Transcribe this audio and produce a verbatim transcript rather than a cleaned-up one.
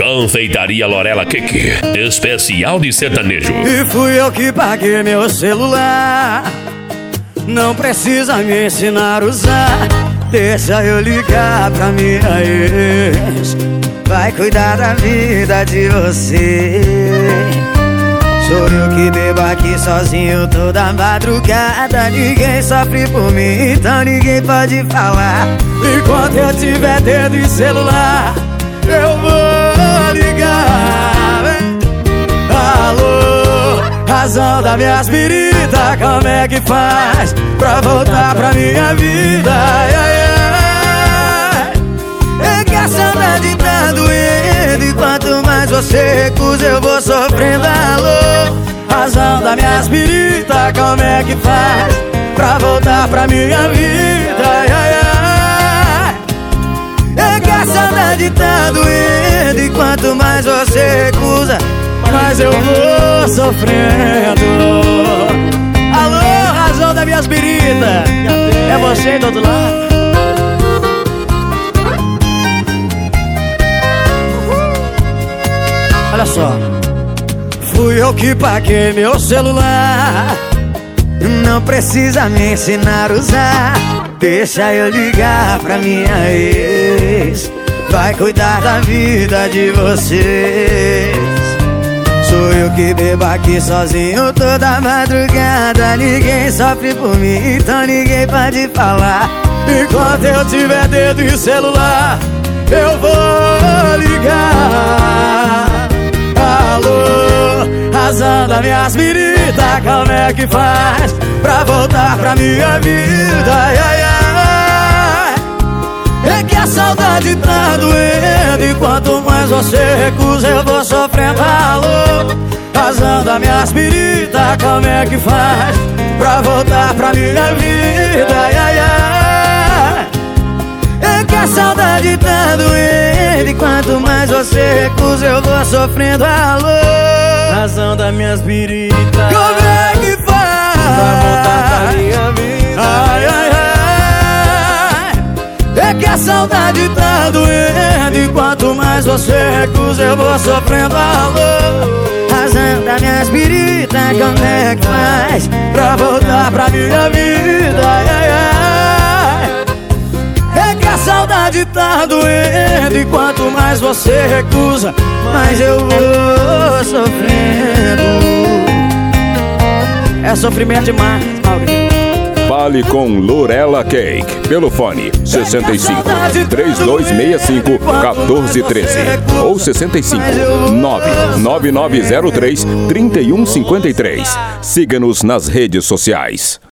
Confeitaria Lorela Cake, especial de sertanejo. E fui eu que paguei meu celular. Não precisa me ensinar a usar. Deixa eu ligar pra minha ex. Vai cuidar da vida de você. Sou eu que bebo aqui sozinho toda madrugada. Ninguém sofre por mim, então ninguém pode falar. Enquanto eu tiver dedo em celular, eu vou ligar. Alô, razão das minhas feridas, como é que faz pra voltar pra minha vida? Ai, ai, ai. É que a saudade tá doendo, e quanto mais você recusa eu vou sofrendo. Alô, razão das minhas feridas, como é que faz pra voltar pra minha vida? Ai, ai, ai. É que a saudade tá doendo, e quanto mais você recusa, mais eu vou sofrendo. Alô, razão das minhas feridas, é você do outro lado. Olha só, fui eu que paguei meu celular. Não precisa me ensinar a usar. Deixa eu ligar pra minha ex. Vai cuidar da vida de vocês. Sou eu que bebo aqui sozinho toda madrugada. Ninguém sofre por mim, então ninguém pode falar. Enquanto eu tiver dedo em celular, eu vou ligar. Alô, razão das minhas feridas, como é que faz pra voltar pra minha vida? Ai, ai, ai. É que a saudade tá doendo, e quanto mais você recusa eu vou sofrendo. Alô, razão das minhas feridas, como é que faz pra voltar pra minha vida? Ai, ai, ai. É que a saudade tá doendo, e quanto mais você recusa eu vou sofrendo. Alô, razão das minhas feridas, como é que faz pra voltar pra minha vida? Ai, ai, ai. É que a saudade tá doendo, e quanto mais você recusa eu vou sofrendo. Alô, razão das minhas feridas, como é que faz pra voltar pra minha vida? Ai, ai, ai. É que a saudade tá doendo, e quanto mais você recusa, mais eu vou sofrendo. É sofrimento demais, Maurício. Fale com Lorela Cake pelo fone sessenta e cinco, três dois seis cinco, um quatro um três ou sessenta e cinco, nove nove nove zero três, três um cinco três. Siga-nos nas redes sociais.